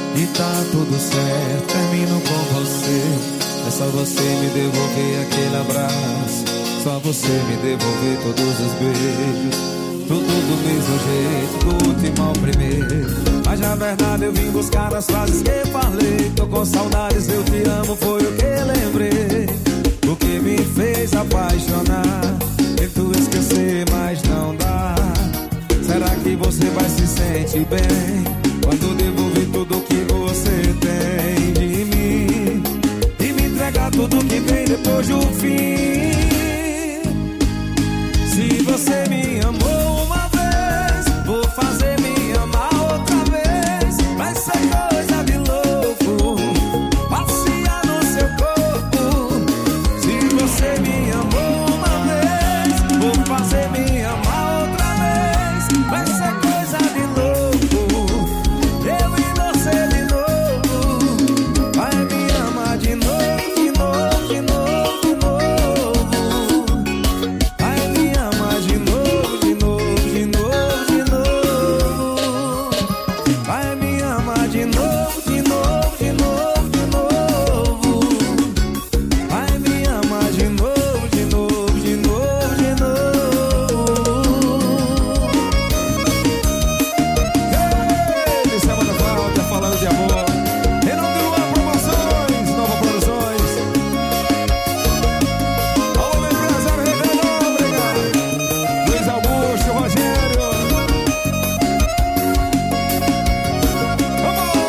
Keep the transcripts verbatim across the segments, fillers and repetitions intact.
e tá tudo certo. Termino com você, é só você me devolver aquele abraço, só você me devolver todos os beijos. Tudo do mesmo jeito, do último ao primeiro. Mas na verdade eu vim buscar as frases que falei. Tô com saudades, eu te amo, foi o que lembrei. O que me fez apaixonar. Tento esquecer, mas não dá. Será que você vai se sentir bem quando devolver tudo que você tem de mim e me entregar tudo que vem depois do fim? Se você me amou uma vez, vou fazer me amar outra vez. Vai ser coisa de louco, passear no seu corpo. Se você me amou uma vez, vou fazer me amar outra vez. Vai ser coisa de louco, eu e você de novo. Vai me amar de novo, de novo, de novo, de novo. Vai me amar de novo, de novo, de novo, de novo. Vai me amar de novo, de novo, de novo, de novo. Vai me amar de novo, de novo, de novo, de novo. Ei, Semana Falta, falando de amor. Em nome do Luar Promoções, Nova Produções. Alô, meu empresário, Reverendo Nóbrega, Luiz Augusto, Rogério. Vamos!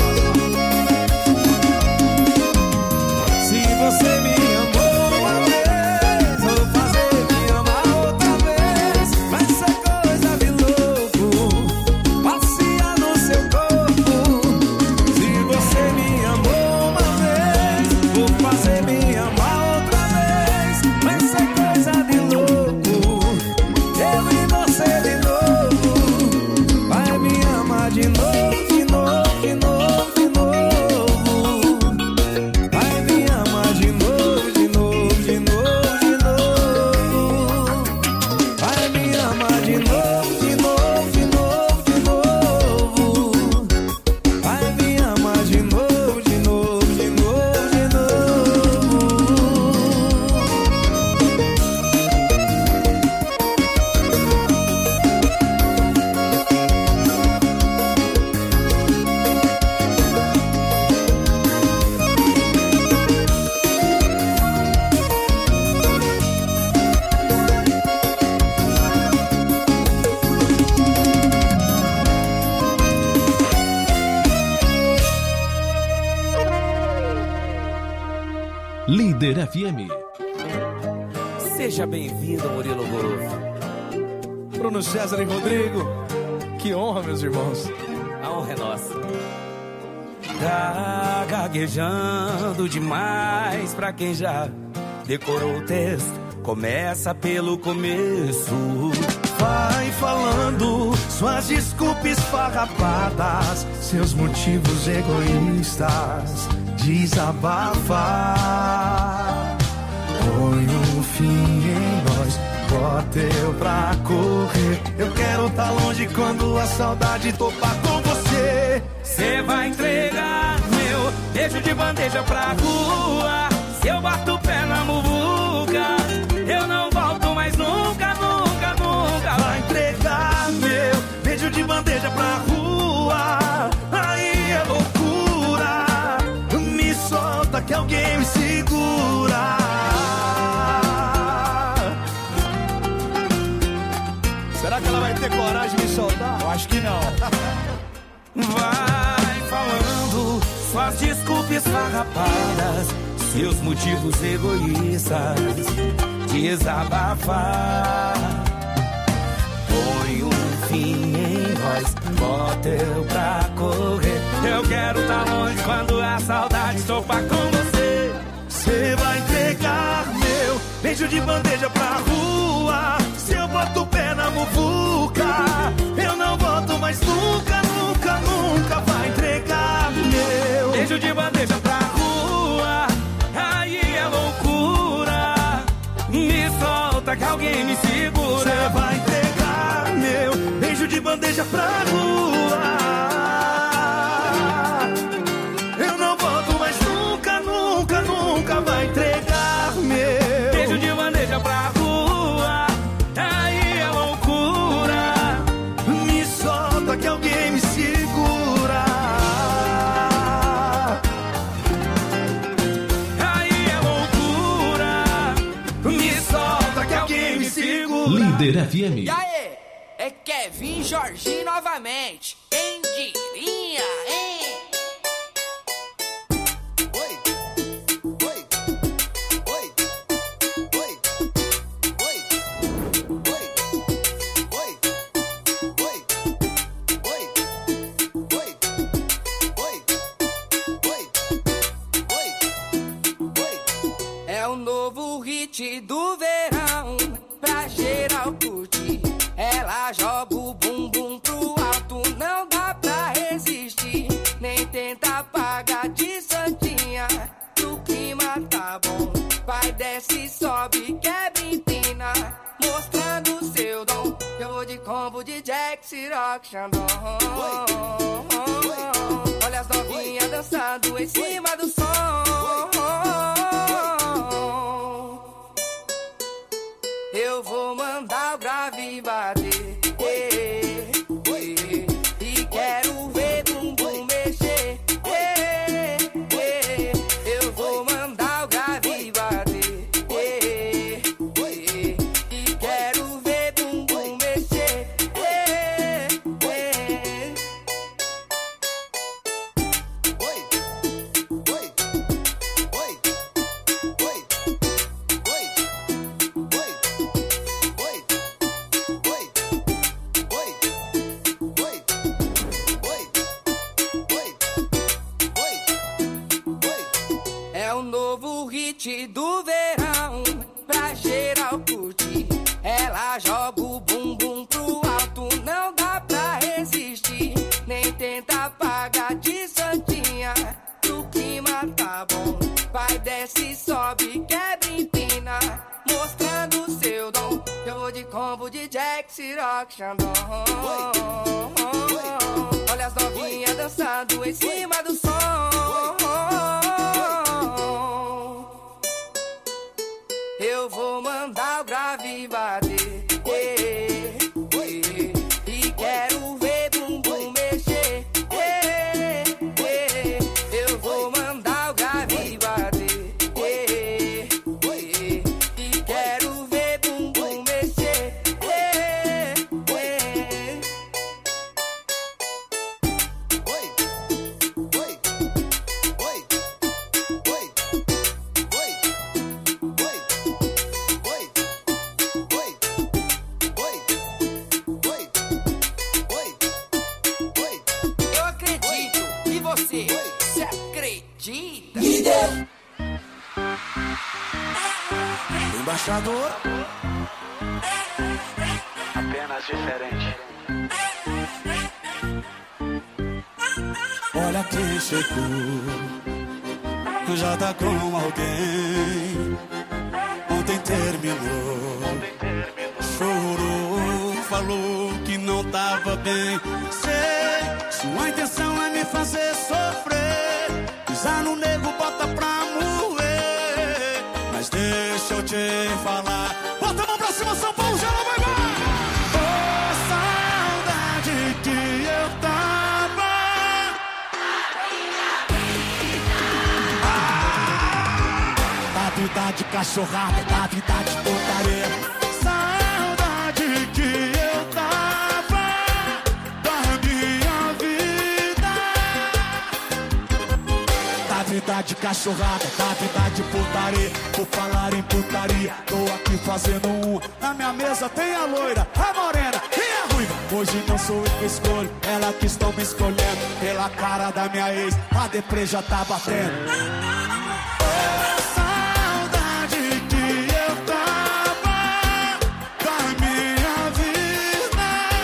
Se você me amou uma vez, vou fazer me amar outra vez. Vai ser coisa de louco, passear no seu corpo. Se você me amou uma vez, vou fazer me amar outra vez. Vai ser coisa de louco, eu e você de novo. Vai me amar de novo, de novo, de novo, de novo. Vai me amar de novo, de novo, de novo, de novo. Vai me amar de novo, de novo, de novo, de novo. Vai me amar de novo, de novo, de novo, de novo. Líder F M. Seja bem-vindo, Murilo Gouveia. Bruno César e Rodrigo, que honra, meus irmãos. A honra é nossa. Tá gaguejando demais pra quem já decorou o texto. Começa pelo começo. Vai falando suas desculpas farrapadas, seus motivos egoístas. Desabafa, põe um fim em nós, bota eu pra correr. Eu quero tá longe quando a saudade topar com você. Cê vai entregar meu beijo de bandeja pra rua. Se eu bato o pé na muvuca, eu não volto mais nunca, nunca, nunca. Vai entregar meu beijo de bandeja pra rua. Aí é loucura, me solta que alguém me segura. Será que ela vai ter coragem de me soltar? Eu acho que não. Vai falando suas desculpas farrapadas, seus motivos egoístas. Desabafar, põe um fim em nós, bota eu pra correr. Eu quero tá longe quando a saudade topar com você. Cê vai entregar meu beijo de bandeja pra rua. Se eu boto o pé na muvuca, eu não volto mais nunca, nunca, nunca. Vai entregar meu beijo de bandeja pra rua. Aí é loucura, me solta que alguém me segura. Cê vai entregar meu beijo de bandeja pra rua. Líder F M. E aí, é Kevin Jorginho novamente. Quem diria, hein? Do verão, pra geral curtir. Ela joga o bumbum pro alto, não dá pra resistir. Nem tenta pagar de santinha, o clima tá bom. Vai, desce, sobe, quebra, empina, mostrando seu dom. Eu vou de combo de Jack, Ciroc, Xandão. Olha as novinhas dançando em cima do som. Eu vou mandar o grave bater, eh, eh, e quero ver bumbum mexer, eh, eh, eu vou mandar o grave bater, eh, eh, e quero ver bumbum mexer, eh, eh. Do verão, pra geral curtir. Ela joga o bumbum pro alto, não dá pra resistir. Nem tenta pagar de santinha, o clima tá bom. Vai, desce, sobe, quebra, empina, mostrando seu dom. Eu vou de combo de Jack, Ciroc, Xandão. Olha as novinhas dançando em cima do som. Eu vou mandar o grave bater, eh, eh, e quero ver bumbum mexer, eh, eh, eu vou mandar o grave bater, eh, eh, e quero ver bumbum mexer, eh, eh. Você acredita? Embaixador, apenas diferente. Olha quem chegou, já tá com alguém. Ontem terminou, chorou, falou que não tava bem. Sei, sua intenção é me fazer sofrer, pisar no nego, bota pra moer. Mas deixa eu te falar, bota a mão pra cima, São Paulo, já não vai mais. Oh, saudade que eu tava. Ah, da vida de cachorrada, da vida de putaria. Saudade que eu tava da minha vida. Da vida de cachorrada, da vida de putaria. Por falar em putaria, tô aqui fazendo um. Na minha mesa tem a loira, a morena e a ruiva. Hoje não sou eu que escolho, ela que estão me escolhendo. Pela cara da minha ex, a deprê já tá batendo. Oh, saudade que eu tava da minha vida.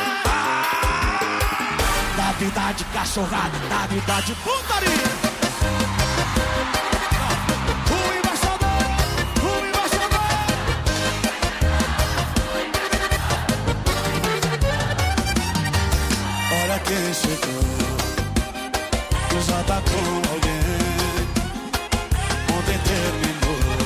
Ah, da vida de cachorrada, da vida de putaria. Quem chegou, já tá com alguém. Ontem terminou,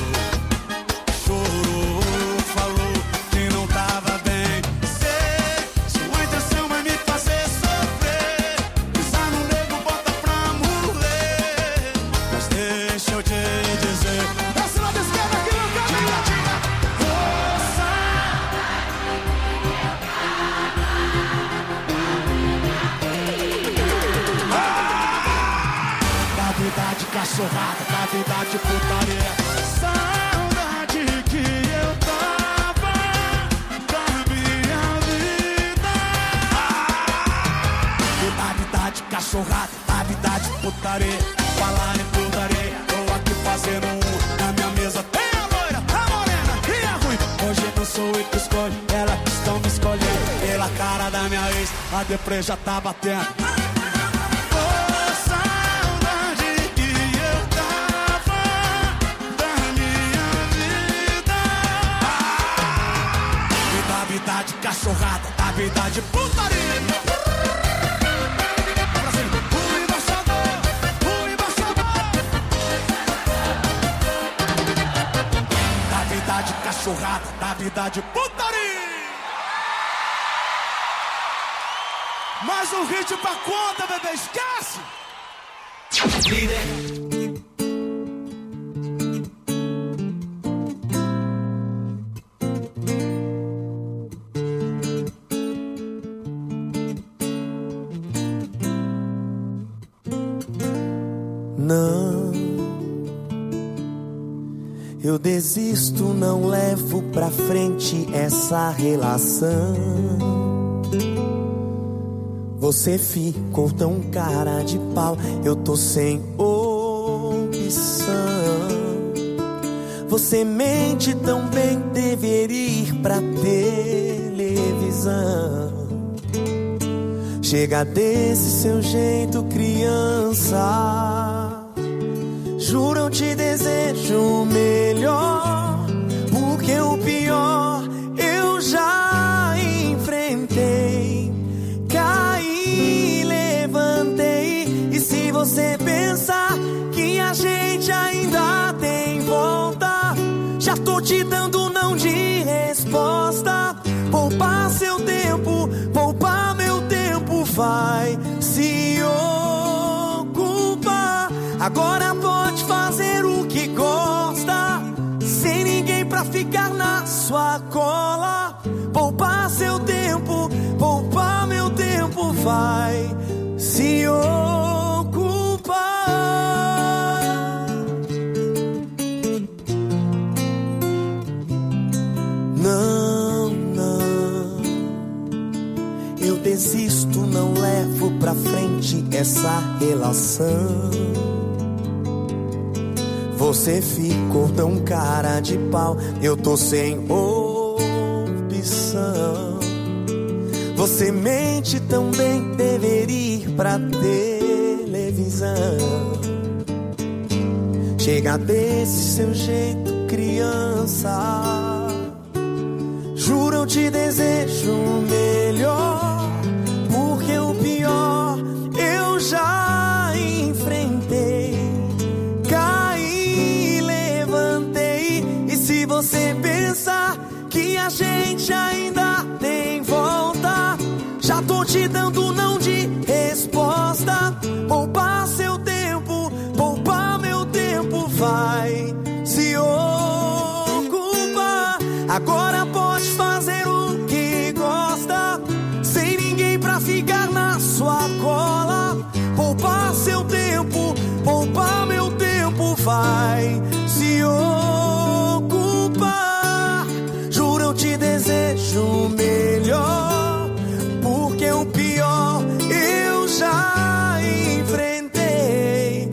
chorou, falou que não tava bem. Sei, sua intenção é me fazer sofrer, pisar no nego, bota pra morrer. Mas deixa eu te dizer, desce lá da esquerda que não caminha. cachorrada, da vida de putaria. Saudade que eu tava da minha vida. Da vida de cachorrada, da vida de putaria. Falar em putaria, tô aqui fazendo um. Na minha mesa tem a loira, a morena e a ruiva. Hoje não sou eu que escolho, elas estão me escolhendo. Pela cara da minha ex, a deprê já tá batendo. De cachorrada, da vida de putaria. Brasil, o embaixador, o embaixador. Da vida de cachorrada, da vida de putaria. Mais um hit pra conta, bebê, esquece. Líder. Não, eu desisto, não levo pra frente essa relação. Você ficou tão cara de pau, eu tô sem opção. Você mente tão bem, deveria ir pra televisão. Chega desse seu jeito, criança. Juro, eu te desejo o melhor, porque o pior eu já enfrentei. Caí, levantei, e se você pensar que a gente ainda tem volta, já tô te dando não de resposta. Poupar seu tempo, poupar meu tempo, vai se ocupar. Agora pode fazer o que gosta, sem ninguém pra ficar na sua cola. Poupar seu tempo, poupar meu tempo, vai se ocupar. Não, não, eu desisto, não levo pra frente essa relação. Você ficou tão cara de pau, eu tô sem opção. Você mente tão bem, deveria ir pra televisão. Chega desse seu jeito, criança. Juro, eu te desejo o melhor, porque o pior eu já enfrentei. Se você pensar que a gente ainda tem volta, já tô te dando não de resposta. Poupar seu tempo, poupar meu tempo, vai se ocupar. Agora pode fazer o que gosta, sem ninguém pra ficar na sua cola. Poupar seu tempo, poupar meu tempo, vai se ocupar. Juro, eu te desejo o melhor, porque o pior eu já enfrentei.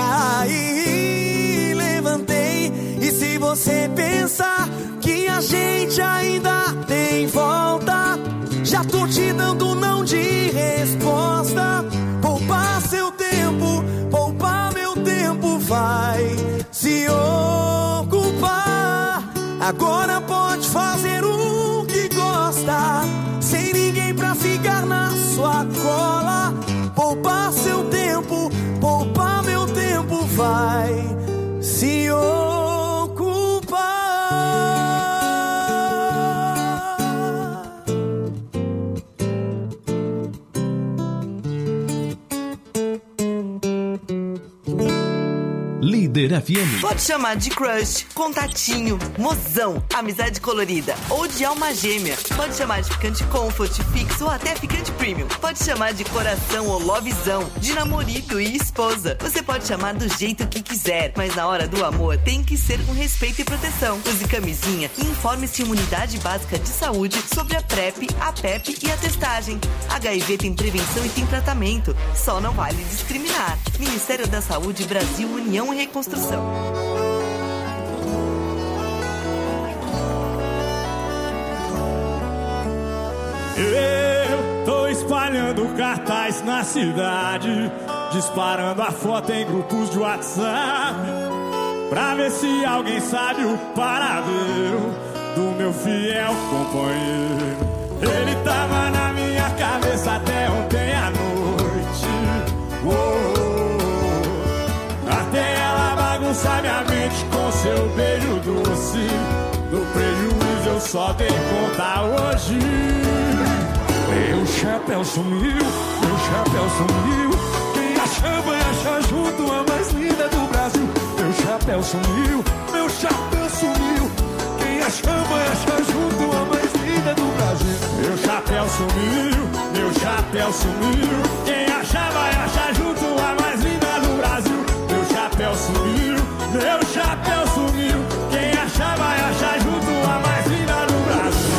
Caí, levantei, e se você pensar que a gente ainda tem volta, já tô te dando não de resposta. Poupar seu tempo, poupar meu tempo, vai se ocupar. Agora pode fazer o que gosta, sem ninguém pra ficar na sua cola. Poupar seu tempo, poupar meu tempo, vai se ocupar. Líder Líder F M. Pode chamar de crush, contatinho, mozão, amizade colorida ou de alma gêmea. Pode chamar de ficante comfort, fixo ou até ficante premium. Pode chamar de coração ou lovezão, de namorado e esposa. Você pode chamar do jeito que quiser, mas na hora do amor tem que ser com respeito e proteção. Use camisinha e informe-se em uma unidade básica de saúde sobre a PrEP, a PEP e a testagem. H I V tem prevenção e tem tratamento. Só não vale discriminar. Ministério da Saúde, Brasil, União e Reconstrução. Eu tô espalhando cartaz na cidade, disparando a foto em grupos de WhatsApp, pra ver se alguém sabe o paradeiro do meu fiel companheiro. Ele tava na minha cabeça até ontem à noite. Oh, oh. Até ela bagunçar minha mente com seu beijo doce. Do prejuízo eu só dei conta hoje. Meu chapéu sumiu, meu chapéu sumiu. Quem achar vai achar junto a mais linda do Brasil. Meu chapéu sumiu, meu chapéu sumiu. Quem achar vai achar junto a mais linda do Brasil. Meu chapéu sumiu, meu chapéu sumiu. Quem achar vai achar junto a mais linda do Brasil. Meu chapéu sumiu, meu chapéu sumiu. Quem achar vai achar junto a mais linda do Brasil.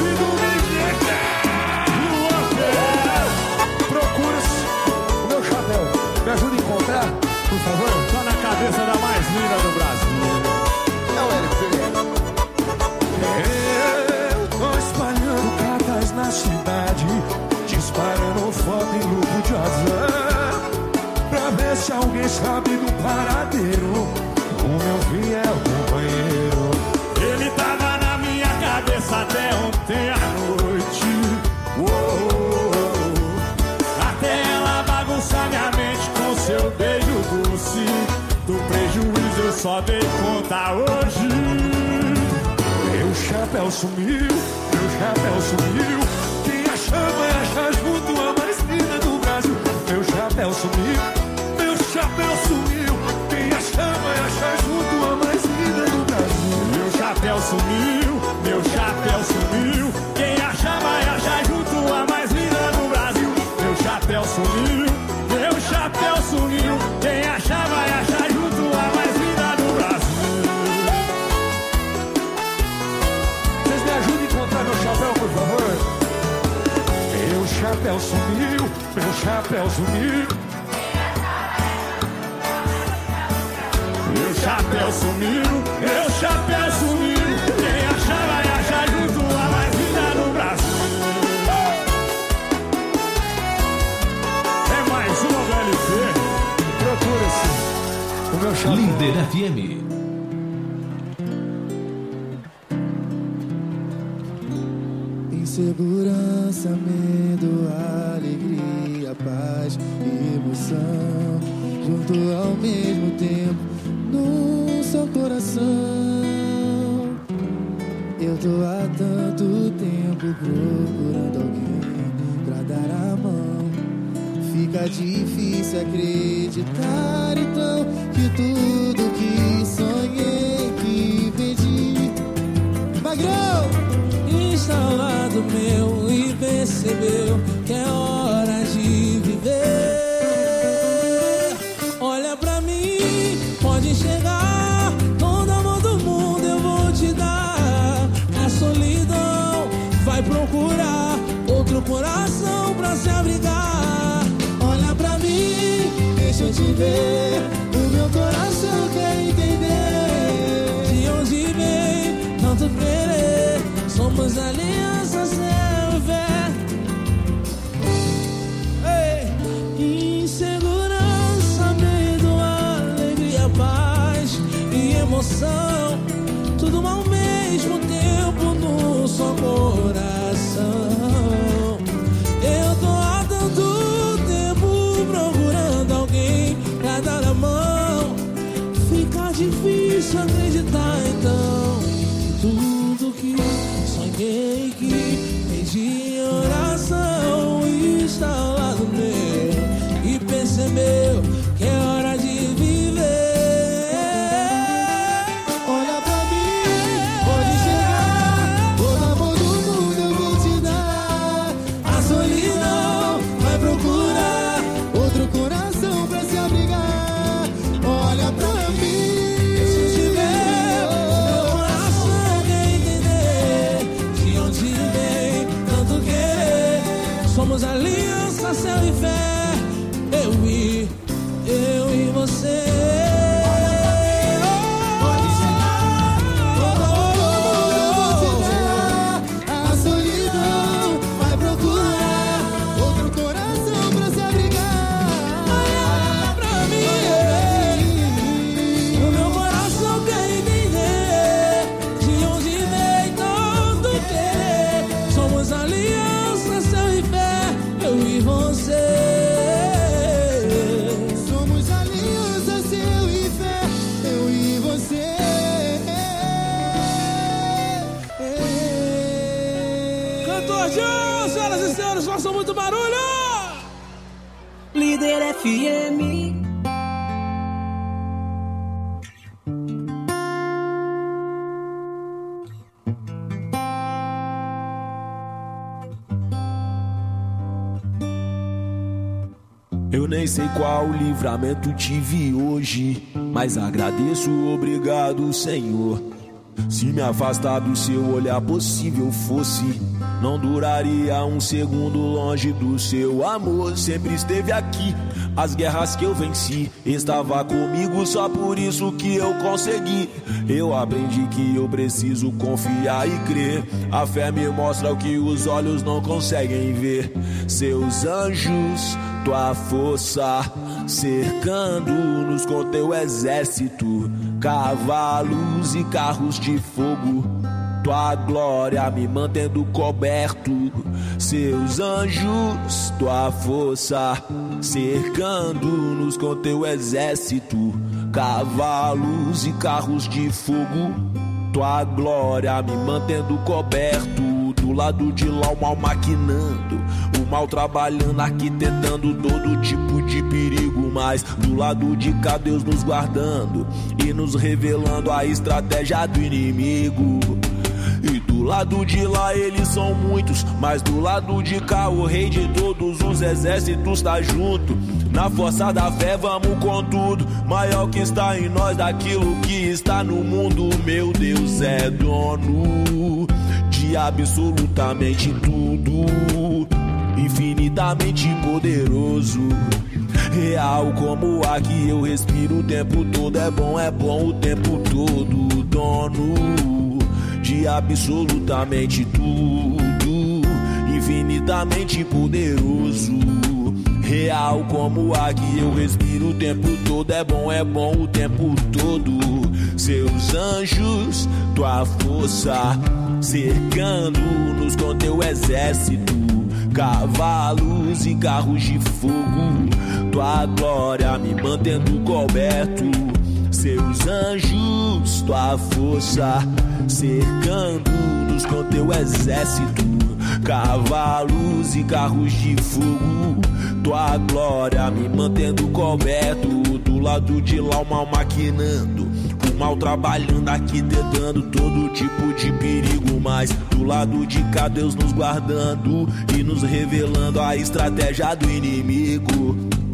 Procura-se o meu chapéu. Me ajuda a encontrar, por favor? Tá na cabeça da mais linda do Brasil. É o Hélio Pereira. Eu tô espalhando cartaz na cidade, disparando foto em grupo de WhatsApp, pra ver se alguém sabe do paradeiro o meu fiel companheiro. Ele tava na minha cabeça até ontem à noite. Oh, oh, oh. Até ela bagunçar minha mente com seu beijo doce. Do prejuízo eu só dei conta hoje. Meu chapéu sumiu, meu chapéu sumiu. Quem achar vai achar junto a mais linda do Brasil. Meu chapéu sumiu, meu chapéu sumiu. Quem achar vai achar junto a mais linda do Brasil. Meu chapéu sumiu, meu chapéu sumiu. Quem achar vai achar junto a mais linda do Brasil. Meu chapéu sumiu, meu chapéu sumiu. Quem achar vai achar junto a mais linda do Brasil. Vocês me ajudem a encontrar meu chapéu, por favor? Meu chapéu sumiu, meu chapéu sumiu. Meu chapéu sumiu, meu chapéu sumiu. Quem achar vai achar junto a mais linda do Brasil. É mais uma do L P. Procura-se o meu chapéu. Líder F M. Insegurança, medo, alegria, paz e emoção, junto ao mesmo tempo, num só coração. Eu tô há tanto tempo procurando alguém pra dar a mão. Fica difícil acreditar então que tudo que sonhei, que pedi, Magrão! Está ao lado meu e percebeu que é hora de viver. Olha pra mim, pode chegar, todo amor do mundo eu vou te dar. A solidão vai procurar outro coração pra se abrigar. Olha pra mim, deixa eu te ver, o meu coração quer entender de onde vem tanto querer. Somos aliança sem fé. Ei, insegurança, medo, alegria, paz e emoção, tudo ao mesmo tempo num só coração. Eu tô há tanto tempo procurando alguém pra dar a mão. Fica difícil acreditar então que tudo que sonhei, que pedi oração, está ao lado meu e percebeu que é hora de viver. do barulho! Líder F M. Eu nem sei qual livramento tive hoje, mas agradeço, obrigado, Senhor. Se me afastar do seu olhar possível fosse, não duraria um segundo longe do seu amor. Sempre esteve aqui, as guerras que eu venci, estava comigo, só por isso que eu consegui. Eu aprendi que eu preciso confiar e crer. A fé me mostra o que os olhos não conseguem ver. Seus anjos, tua força, cercando-nos com teu exército, cavalos e carros de fogo, tua glória me mantendo coberto. Seus anjos, tua força, cercando-nos com teu exército, cavalos e carros de fogo, tua glória me mantendo coberto. Do lado de lá o mal maquinando, o mal trabalhando, arquitetando todo tipo de perigo. Mas do lado de cá Deus nos guardando e nos revelando a estratégia do inimigo. E do lado de lá eles são muitos, mas do lado de cá o rei de todos os exércitos tá junto. Na força da fé vamos com tudo, maior que está em nós daquilo que está no mundo. Meu Deus é dono de absolutamente tudo, infinitamente poderoso, real como o ar que eu respiro o tempo todo. É bom, é bom o tempo todo, dono de absolutamente tudo, infinitamente poderoso, real como o ar que eu respiro o tempo todo. É bom, é bom o tempo todo. Seus anjos, tua força, cercando-nos com teu exército, cavalos e carros de fogo, tua glória me mantendo coberto. Seus anjos, tua força, cercando-nos com teu exército, cavalos e carros de fogo, tua glória me mantendo coberto. Do lado de lá o mal maquinando, o mal trabalhando, arquitetando todo tipo de perigo. Mas do lado de cá Deus nos guardando e nos revelando a estratégia do inimigo.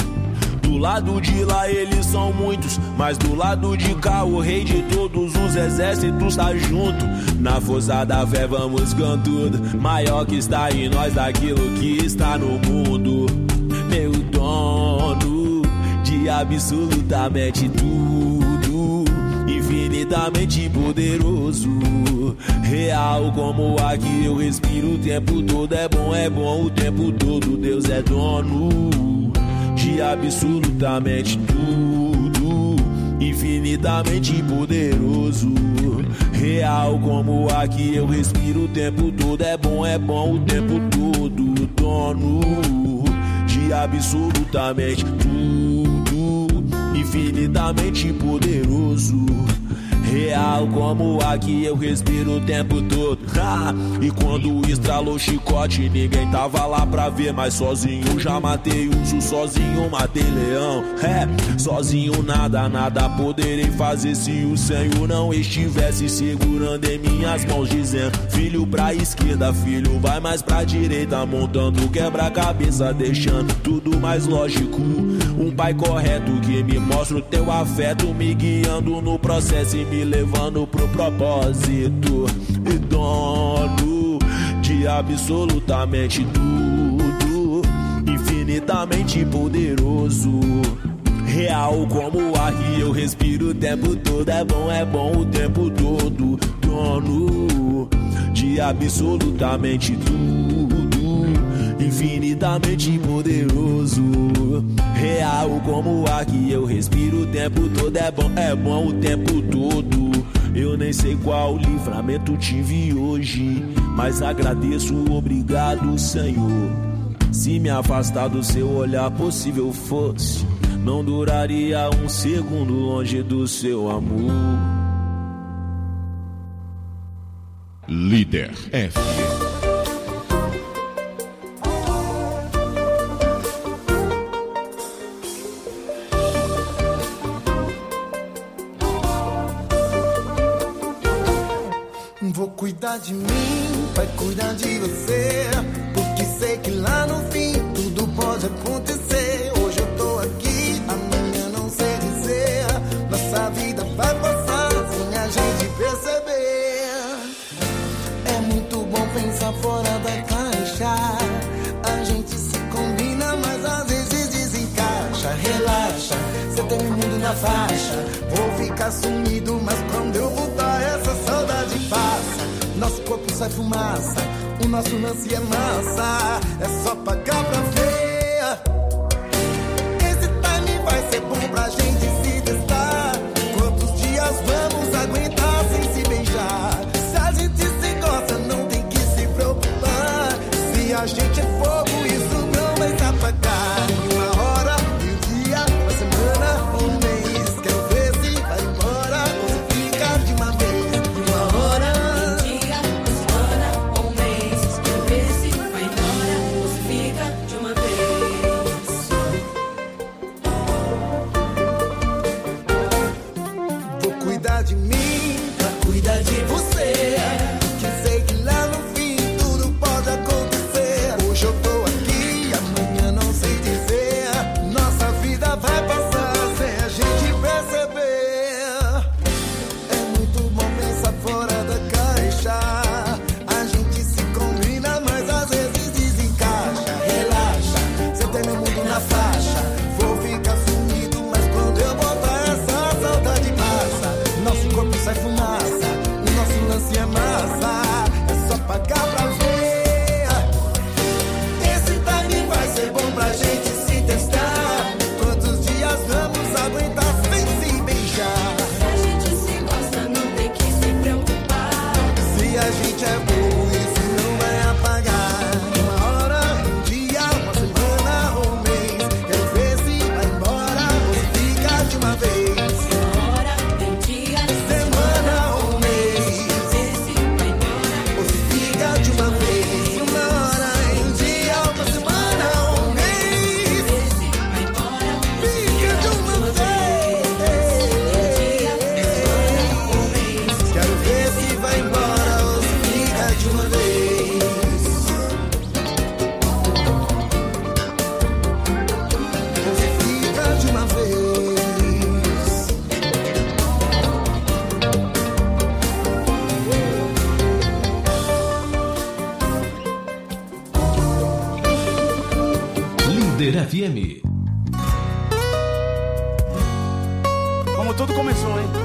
Do lado de lá eles são muitos, mas do lado de cá o rei de todos os exércitos tá junto. Na força da fé vamos com tudo, maior que está em nós daquilo que está no mundo. Meu dono de absolutamente tudo, infinitamente poderoso, real como o ar que eu respiro o tempo todo. É bom, é bom o tempo todo. Deus é dono de absolutamente tudo, infinitamente poderoso, real como o ar que eu respiro o tempo todo. É bom, é bom o tempo todo, dono de absolutamente tudo, infinitamente poderoso, real como o ar que eu respiro o tempo todo. Ah, e quando estralou o chicote ninguém tava lá pra ver, mas sozinho já matei urso, sozinho matei leão. É, sozinho nada, nada poderei fazer se o Senhor não estivesse segurando em minhas mãos, dizendo: filho pra esquerda, filho vai mais pra direita, montando quebra-cabeça, deixando tudo mais lógico. Um pai correto que me mostra o teu afeto, me guiando no processo e me levando pro propósito. E dono de absolutamente tudo, infinitamente poderoso, real como o ar que eu respiro o tempo todo. É bom, é bom o tempo todo, dono de absolutamente tudo, infinitamente poderoso, real como o ar que eu respiro o tempo todo. É bom, é bom o tempo todo. Eu nem sei qual livramento tive hoje, mas agradeço, obrigado, Senhor. Se me afastar do seu olhar possível fosse, não duraria um segundo longe do seu amor. Líder F M. Vou cuidar de mim, vai cuidar de você, porque sei que lá no fim tudo pode acontecer. Hoje eu tô aqui, amanhã não sei dizer. Nossa vida vai passar sem a gente perceber. É muito bom pensar fora da caixa. A gente se combina, mas às vezes desencaixa. Relaxa, cê tem o mundo na faixa. Vou ficar sumido, mas quando eu voltar essa saudade passa. Nosso corpo sai fumaça, o nosso lance é massa. É só pagar pra ver. Esse time vai ser bom pra gente se testar. Quantos dias vamos aguentar sem se beijar? Se a gente se gosta, não tem que se preocupar. Se a gente é fogo, isso não vai se apagar. Uma hora, um dia, uma semana, um mês. Quero ver se vai embora ou se fica de uma vez. Uma hora, um dia, uma semana, um mês. Quero ver se vai embora ou se fica de uma vez. Vou cuidar de mim, pra cuidar de você. Que sei que lá no fim tudo pode acontecer. Hoje eu tô aqui, amanhã não sei dizer. Nossa vida vai passar sem a gente perceber. É muito bom pensar fora da caixa. A gente se combina, mas às vezes desencaixa. Relaxa, cê tem meu mundo na faixa. Vou ficar sumido, mas quando eu voltar essa saudade passa. Nosso corpo sai fumaça, o nosso lance é massa. É só pagar pra ver. Esse time vai ser bom pra gente se testar. Quantos dias vamos aguentar sem se beijar? Se a gente se gosta, não tem que se preocupar. Se a gente é bom, isso não vai apagar. Uma hora, um dia, uma semana ou um mês. Quero ver se vai embora ou se fica de uma vez. Uma hora, um dia, semana ou um mês. Quero ver se vai embora ou se fica de uma vez. Uma hora, um dia, uma semana ou um mês. Quero ver se vai embora ou se fica de uma vez. Quero ver se vai embora ou se fica de uma vez. Ou se fica de uma vez. Líder F M. Como tudo começou, hein?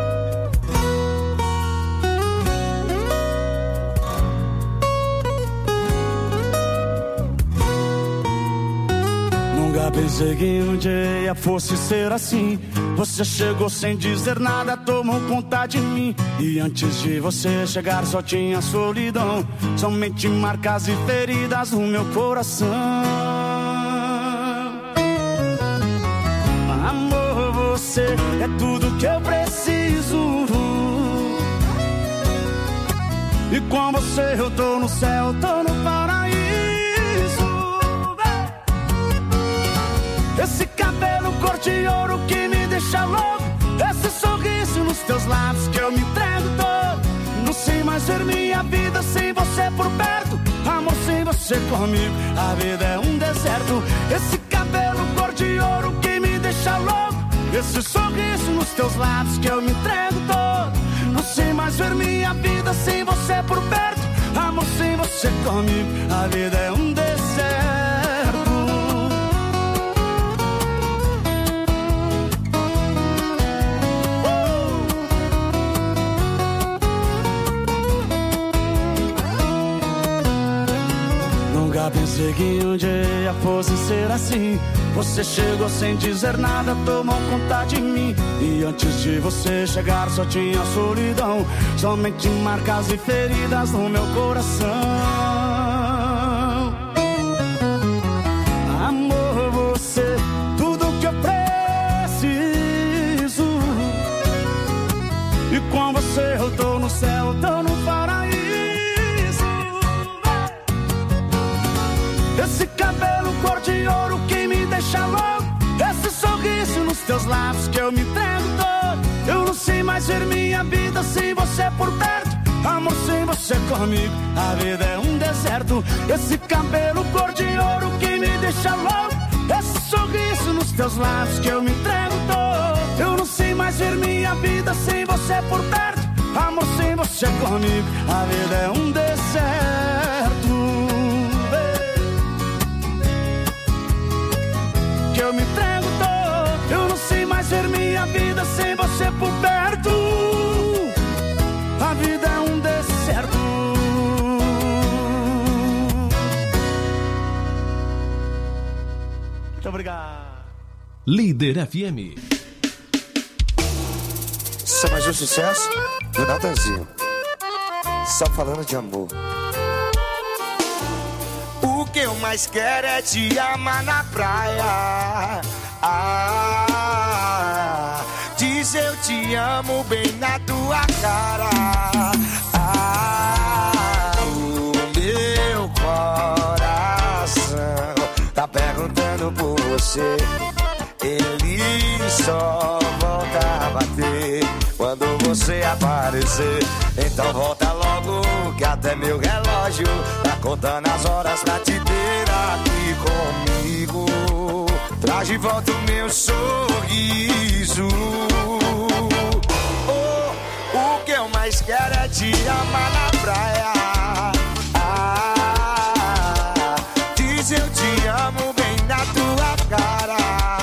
Nunca pensei que um dia fosse ser assim. Você chegou sem dizer nada, tomou conta de mim. E antes de você chegar só tinha solidão. Somente marcas e feridas no meu coração. Amor, você é tudo que eu preciso. E com você eu tô no céu, tô no paraíso. Esse cabelo cor de ouro que me deixa louco. Esse sorriso nos teus lábios que eu me entrego todo. Não sei mais ver minha vida sem você por perto. Amor, sem você comigo, a vida é um deserto. Esse cabelo cor de ouro que me deixa louco. Esse sorriso nos teus lábios que eu me entrego todo. Não sei mais ver minha vida sem você por perto. Amor, sem você comigo, a vida é um deserto. Nunca pensei que um dia fosse ser assim. Você chegou sem dizer nada, tomou conta de mim. E antes de você chegar só tinha solidão. Somente marcas e feridas no meu coração. Amor, você, tudo que eu preciso. E com você eu tô no céu, tô no paraíso. Esse cabelo cor de ouro que me deixa louco. Esse sorriso nos teus lábios que eu me entrego todo. Eu não sei mais ver minha vida sem você por perto. Amor, sem você comigo, a vida é um deserto. Esse cabelo cor de ouro que me deixa louco, esse sorriso nos teus lábios que eu me entrego todo. Eu não sei mais ver minha vida sem você por perto. Amor, sem você comigo, a vida é um deserto. Que eu me entrego todo. Eu não sei mais ver minha vida sem você por perto. A vida é um deserto. Muito obrigado. Líder F M. Isso é mais um sucesso do Natanzinho. Só falando de amor. O que eu mais quero é te amar na praia. Ah, diz eu te amo bem na tua cara. Ah, o meu coração tá perguntando por você. Ele só volta a bater quando você aparecer. Então volta logo que até meu relógio tá contando as horas pra te ter aqui comigo. Traz de volta o meu sorriso. Oh, o que eu mais quero é te amar na praia. Ah, diz eu te amo bem na tua cara.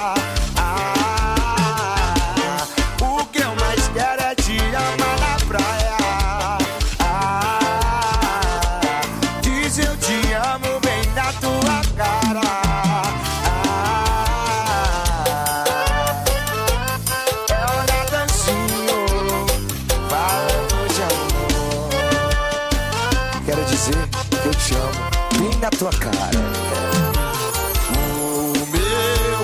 Na tua cara. O meu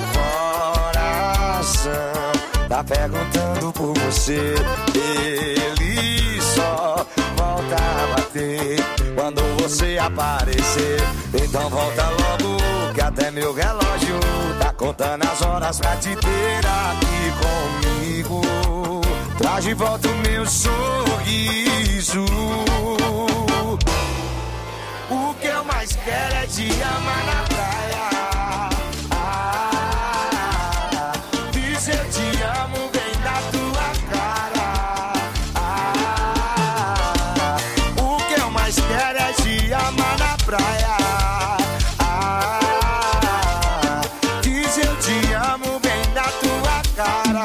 coração tá perguntando por você. Ele só volta a bater quando você aparecer. Então volta logo que até meu relógio tá contando as horas pra te ter aqui comigo. Traz de volta o meu sorriso. O que eu mais quero é te amar na praia. Ah, diz eu te amo bem na tua cara. Ah, o que eu mais quero é te amar na praia. Ah, diz eu te amo bem na tua cara.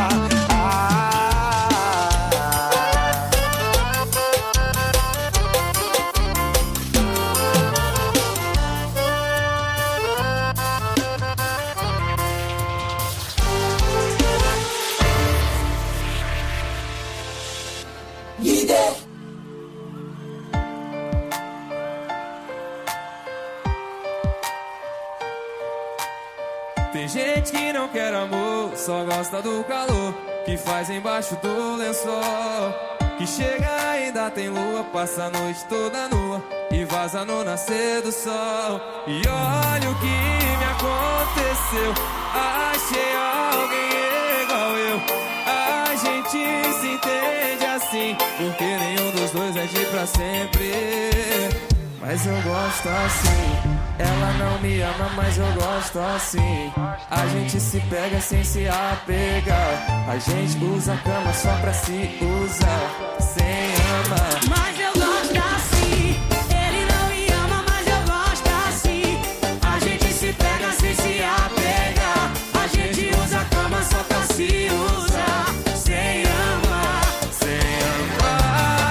Tem gente que não quer amor, só gosta do calor que faz embaixo do lençol. Que chega ainda tem lua, passa a noite toda nua e vaza no nascer do sol. E olha o que me aconteceu, achei alguém igual eu. A gente se entende assim, porque nenhum dos dois é de pra sempre. Mas eu gosto assim. Ela não me ama, mas eu gosto assim. A gente se pega sem se apegar. A gente usa a cama só pra se usar, sem amar. Mas eu gosto assim. Ele não me ama, mas eu gosto assim. A gente se pega sem se apegar. A gente usa a cama só pra se usar, sem amar, sem amar.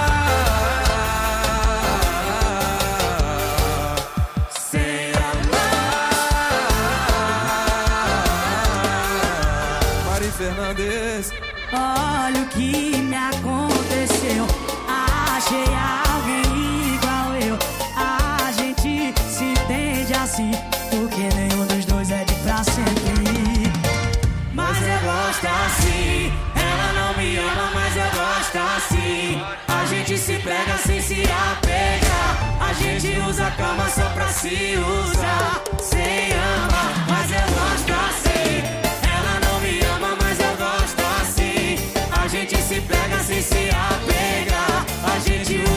Fernandes. Olha o que me aconteceu, achei alguém igual eu. A gente se entende assim, porque nenhum dos dois é de pra sempre. Mas eu gosto assim. Ela não me ama, mas eu gosto assim. A gente se pega sem se apegar. A gente usa a cama só pra se usar, sem amar. Mas eu gosto assim. A gente se pega sem se apegar. A gente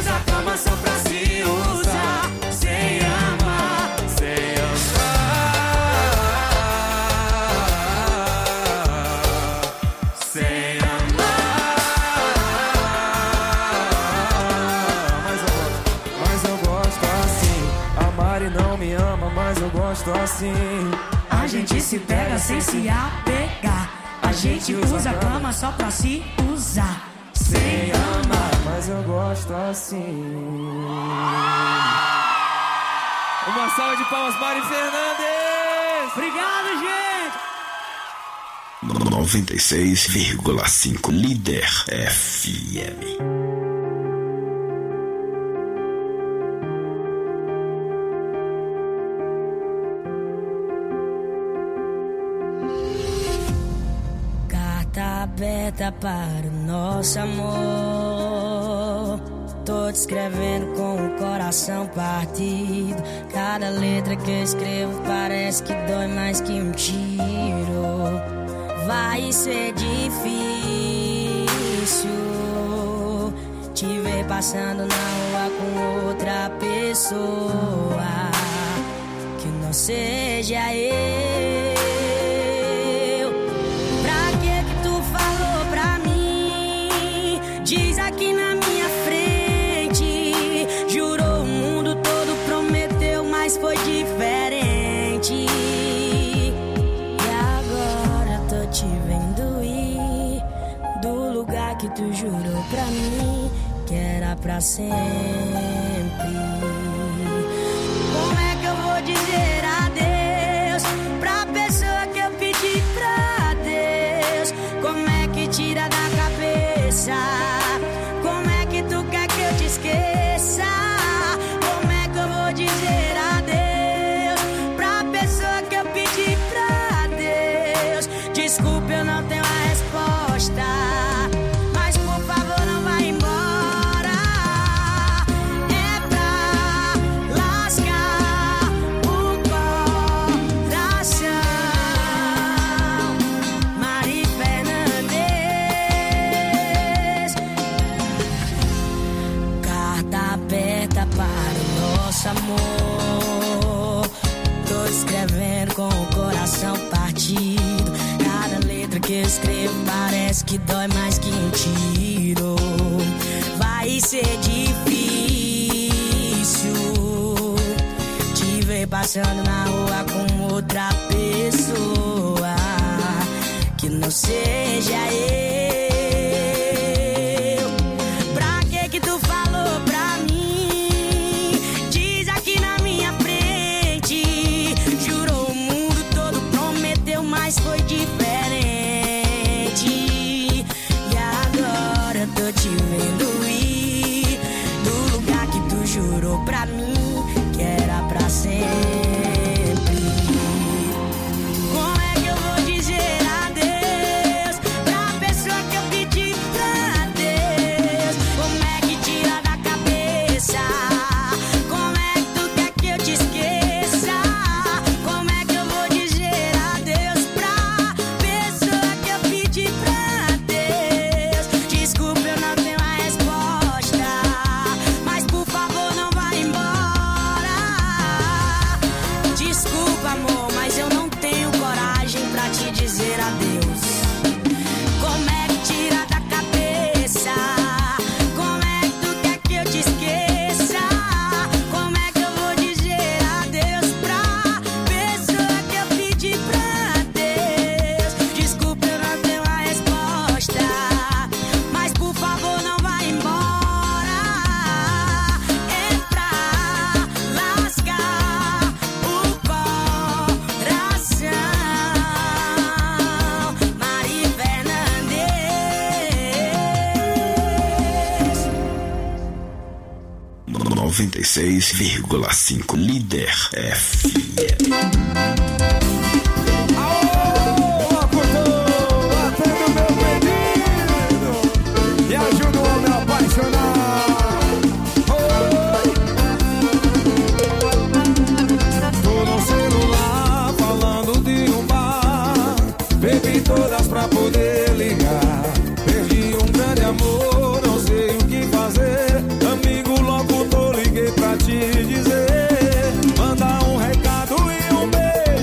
gosto assim. A gente se pega sem se apegar. A gente usa a cama só pra se usar. Sem amar, mas eu gosto assim. Uma salva de palmas, Mari Fernandes. Obrigado, gente. noventa e seis vírgula cinco Líder F M. Carta aberta para o nosso amor. Tô te escrevendo com o coração partido. Cada letra que eu escrevo parece que dói mais que um tiro. Vai ser difícil te ver passando na rua com outra pessoa que não seja eu. Pra que que tu falou pra mim? Diz aqui na minha frente. Jurou o mundo todo, prometeu, mas foi diferente. Te vendo ir do lugar que tu jurou pra mim que era pra sempre. Como é que eu vou dizer adeus pra pessoa que eu pedi pra Deus? Como é que tira da cabeça? Como é que tu quer que eu te esqueça? Como é que eu vou dizer adeus pra pessoa que eu pedi pra Deus? Desculpa, eu não tenho a resposta, mas por favor não vai embora. É pra lascar o coração. Mari Fernandes. Carta aberta para o nosso amor. Tô escrevendo com o coração partido. Que eu escrevo parece que dói mais que um tiro. Vai ser difícil te ver passando na rua com outra pessoa que não seja eu. Pra que que tu falou pra mim? Diz aqui na minha frente. Jurou o mundo todo, prometeu, mas foi diferente. Tô te vendo ir do lugar que tu jurou pra mim que era pra sempre. Como é que eu vou dizer adeus pra pessoa que eu pedi pra Deus? Como é que tira da cabeça? Como é que tu quer que eu te esqueça? Como é que eu vou dizer adeus pra pessoa que eu pedi pra Deus? Desculpa, eu não tenho a resposta, mas por favor não vai embora. Desculpa, amor, mas eu não tenho coragem pra te dizer adeus. Como é que tira da cabeça? Como é que tu quer que eu te esqueça? Como é que eu vou dizer adeus pra pessoa que eu pedi pra Deus? Desculpa, eu não tenho a resposta, mas por favor não vai embora. É pra lascar o coração. Mari Fernandes. noventa e seis vírgula cinco Líder F M. E ajuda o homem a apaixonar. Oi. Tô no celular falando de um bar. Bebi todas pra poder ligar. Perdi um grande amor, não sei o que fazer. Amigo, logo tô liguei pra te dizer. Manda um recado e um beijo.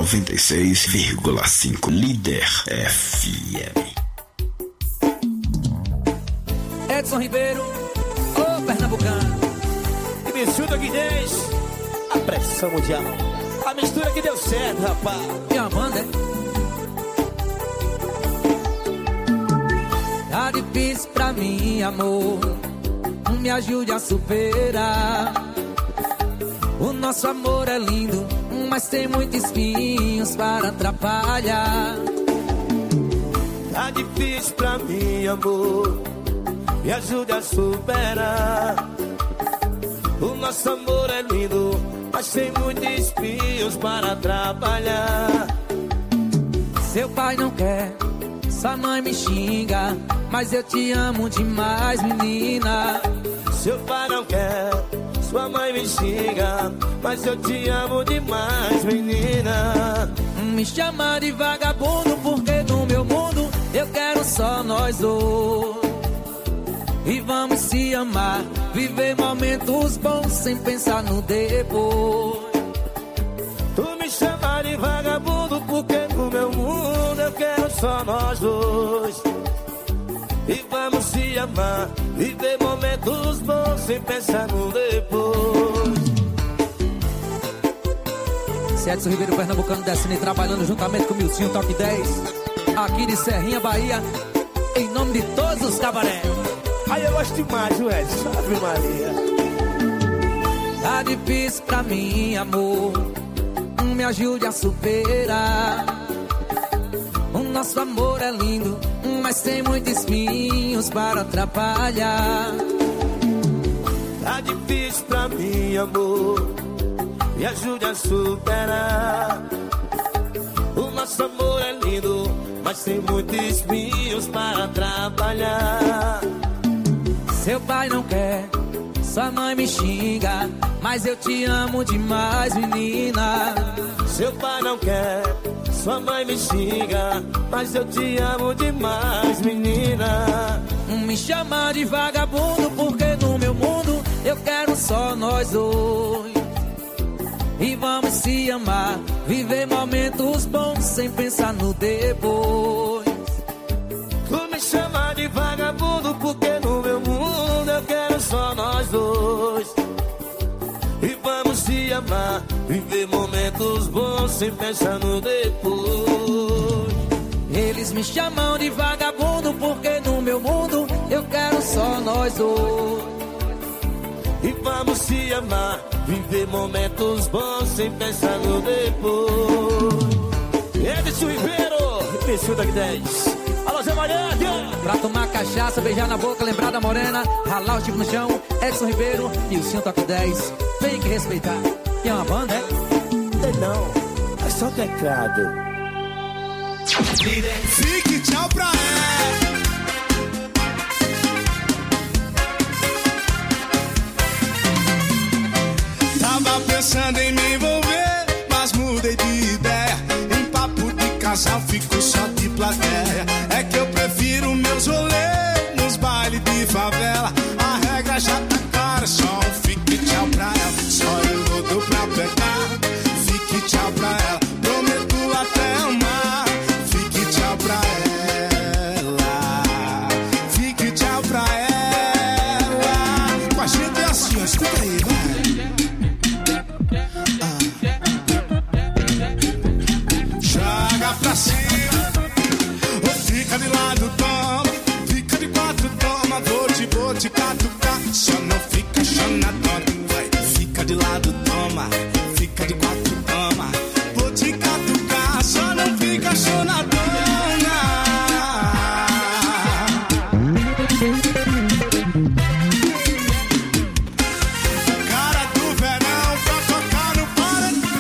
noventa e seis vírgula cinco Líder F M. Edson Ribeiro, ô pernambucano. E me chuta Guinês, a pressão mundial. A mistura que deu certo, rapaz. E a Amanda, é? Tá difícil pra mim, amor. Me ajude a superar. O nosso amor é lindo, mas tem muitos espinhos para atrapalhar. Tá difícil pra mim, amor. Me ajude a superar. O nosso amor é lindo, mas tem muitos espinhos para atrapalhar. Seu pai não quer, sua mãe me xinga, mas eu te amo demais, menina. Seu pai não quer, sua mãe me xinga, mas eu te amo demais, menina. Me chama de vagabundo porque no meu mundo eu quero só nós dois. E vamos se amar, viver momentos bons sem pensar no depois. Tu me chama de vagabundo porque no meu mundo eu quero só nós dois. E vamos se amar, viver momentos bons sem pensar no depois. Edson Ribeiro, pernambucano, descendo e trabalhando juntamente com o Milcinho Top dez, aqui de Serrinha, Bahia, em nome de todos os cabarés. Aí eu gosto demais, o Edson, Ave Maria. Tá difícil pra mim, amor, me ajude a superar. O nosso amor é lindo, mas tem muitos espinhos para atrapalhar. Tá difícil pra mim, amor, me ajude a superar. O nosso amor é lindo, mas tem muitos espinhos para atrapalhar. Seu pai não quer, sua mãe me xinga, mas eu te amo demais, menina. Seu pai não quer, sua mãe me xinga, mas eu te amo demais, menina. Me chama de vagabundo porque no meu mundo eu quero só nós dois. E vamos se amar, viver momentos bons sem pensar no depois. Tu me chama de vagabundo porque no meu mundo eu quero só nós dois. E vamos se amar, viver momentos bons sem pensar no depois. Eles me chamam de vagabundo porque no meu mundo eu quero só nós dois. E vamos se amar, viver momentos bons sem pensar no depois. Edson Ribeiro, me chuta dez. Alô, Zé Malhada. Pra tomar cachaça, beijar na boca, lembrar da morena, ralar o tipo no chão. Edson Ribeiro, Nilcinho Top dez. Tem que respeitar. E é uma banda, é? Não, é só teclado. Fique tchau pra ela. Tava pensando em me envolver, mas mudei de ideia. Em papo de casal fico só de plateia. É que eu prefiro meus rolês nos bailes de favela. A regra já tá clara, só um fique tchau pra ela. Só eu vou pra pegar, fique tchau pra ela. Prometo até amar, fique tchau pra ela. Fique tchau pra ela. Com a gente é assim, ó, escuta aí, vai. Pra cima, ou fica de lado, toma. Fica de quatro, toma. Vou te, vou te catucar. Só não fica chonadona. Vai, fica de lado, toma. Fica de quatro, toma. Vou te catucar. Só não fica chonadona. Cara do verão pra tocar no paredão.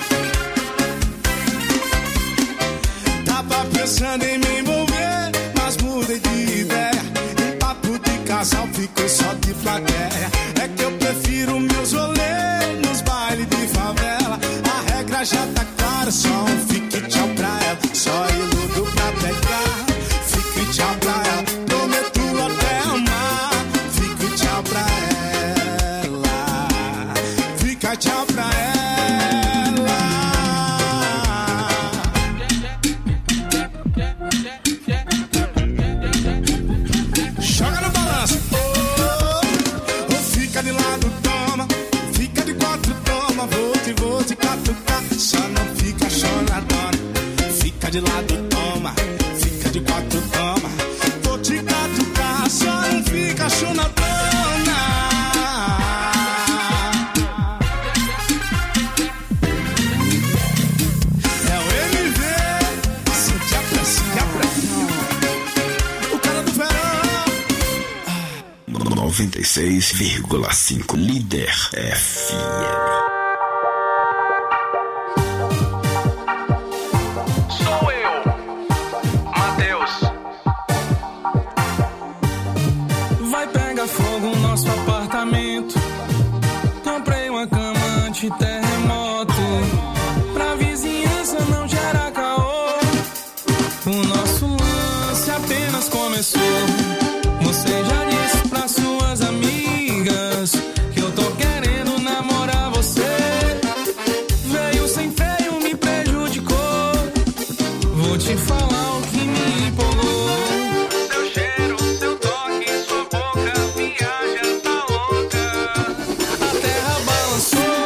Pensando em me envolver, mas mudei de ideia. Em papo de casal fico só de plateia. É que eu prefiro meus rolês nos bailes de favela. A regra já tá clara, só um fique tchau pra ela. Só iludo pra pegar, fique tchau pra ela. Prometo até amar, fique tchau pra ela. Fica tchau pra ela. de lado, toma. Fica de quatro, toma. Vou te catucar, só não fica chunatona. É o M V, sente a pressão, a pressão. O cara do verão. noventa e seis vírgula cinco Líder F M. Terremoto, pra vizinhança não gera caô. O nosso lance apenas começou. Você já disse pras suas amigas que eu tô querendo namorar você. Veio sem freio, me prejudicou. Vou te falar o que me empolgou. Seu cheiro, seu toque, sua boca, viaja, tá louca. A terra balançou.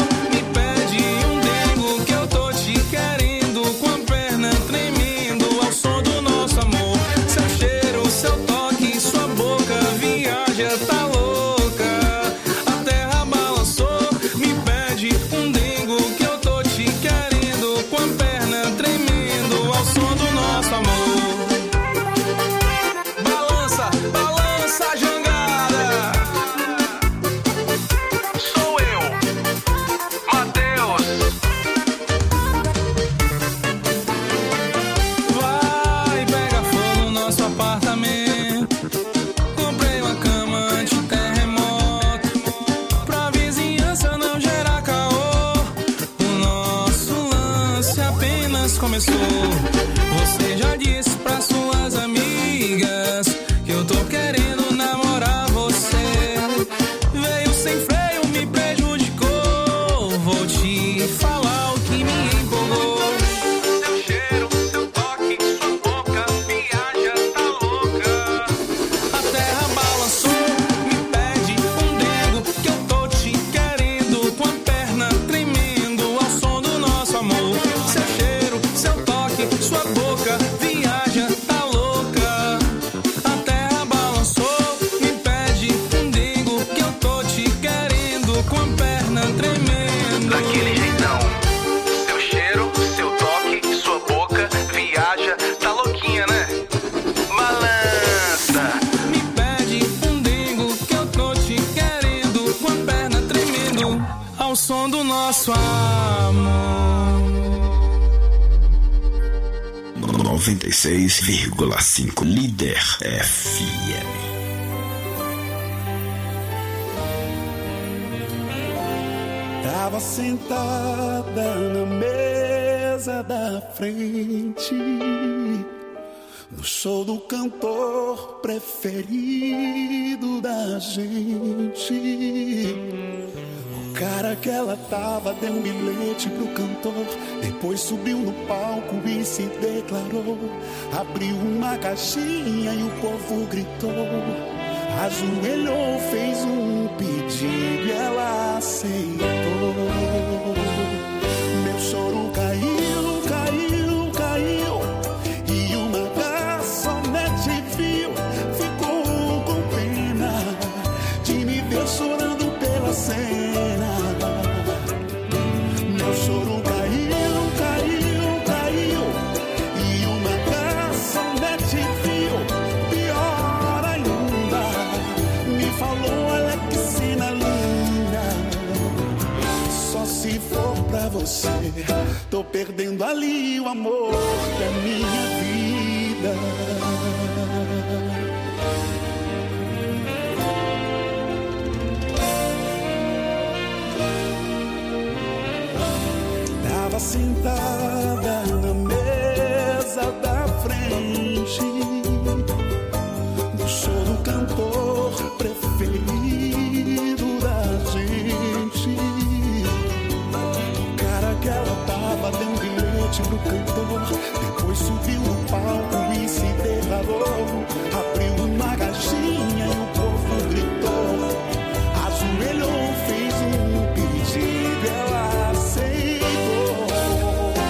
Começou. Você já disse pras suas amigas que eu tô querendo namorar você. Veio sem freio, me prejudicou. Vou te falar o que me empolgou. Seu cheiro, seu toque, sua boca, viaja, tá louca. A terra balançou, me pede um dedo que eu tô te querendo, com a perna tremendo ao som do nosso amor. Seu cheiro, seu toque, sua boca, viaja, tá louca. A terra balançou, me pede um digo que eu tô te querendo, com a perna tremendo. Daquele jeitão. Seu cheiro, seu toque, sua boca, viaja, tá louquinha, né? Balança. Me pede um digo que eu tô te querendo, com a perna tremendo ao som do nosso amor. noventa e seis vírgula cinco Líder F M. Tava sentada na mesa da frente, no show do cantor preferido da gente. O cara que ela tava deu um bilhete pro cantor, depois subiu no palco e se declarou. Abriu uma caixinha e o povo gritou. Ajoelhou, fez um pedido e ela aceitou. Meu choro caiu, caiu, caiu, e uma garçonete viu. Ficou com pena de me ver chorando pela cena. Meu choro caiu, caiu, caiu, e uma garçonete viu. Pior ainda, me falou, olha que cena linda. Só se for pra você, tô perdendo ali o amor da minha vida. Tava sentada na mesa da frente, no show do cantor preferido da gente. O cara que ela tava deu um bilhete pro cantor, depois subiu no palco e se declarou. Abriu uma caixinha e o povo gritou. Ajoelhou, fez um pedido, ela aceitou.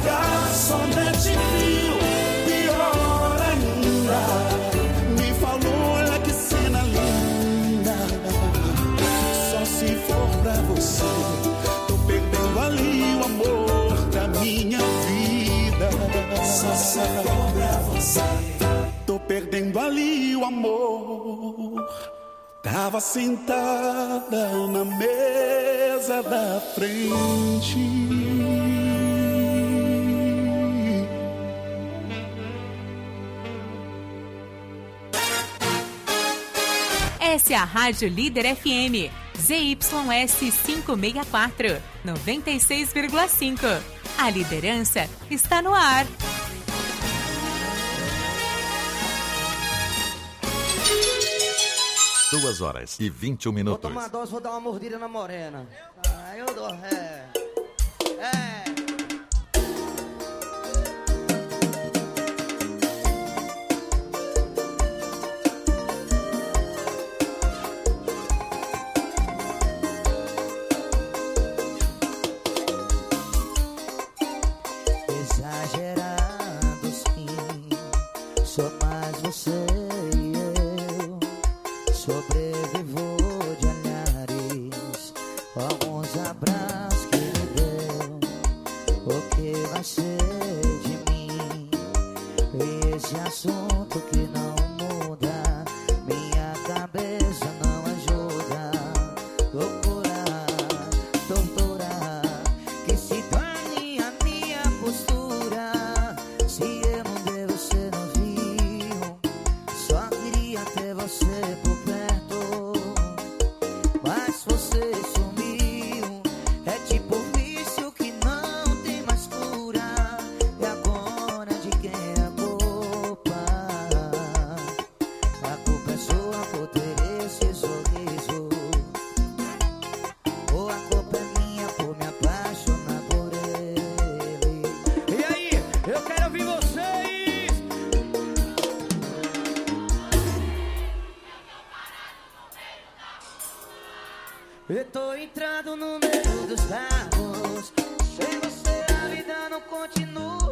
garçonete viu, pior ainda, me falou, olha que cena linda. Só se for pra você, tô perdendo ali o amor da minha vida. Só se for pra você, tô perdendo ali o amor. Tava sentada na mesa da frente. Essa é a Rádio Líder F M, Z Y S quinhentos e sessenta e quatro, noventa e seis vírgula cinco. A liderança está no ar. Duas horas e vinte e um minutos. Vou tomar dose, vou dar uma mordida na morena. Ah, eu dou, é. É. Exagerado sim, só mais você e eu. Sobrevivo de olhares, alguns abraços que me deu. O que vai ser de mim? E esse assunto que não muda, minha cabeça não ajuda. Loucura, tortura, que se torne a minha postura. Se eu não der, você não viu. Só queria ter você por perto, mas você sumiu. É tipo vício que não tem mais cura. E agora de quem é a culpa? A culpa é sua por ter esse sorriso, ou a culpa é minha por me apaixonar por ele? E aí, eu quero ouvir vocês. Eu tô entrando no meio dos carros, sem você a vida não continua.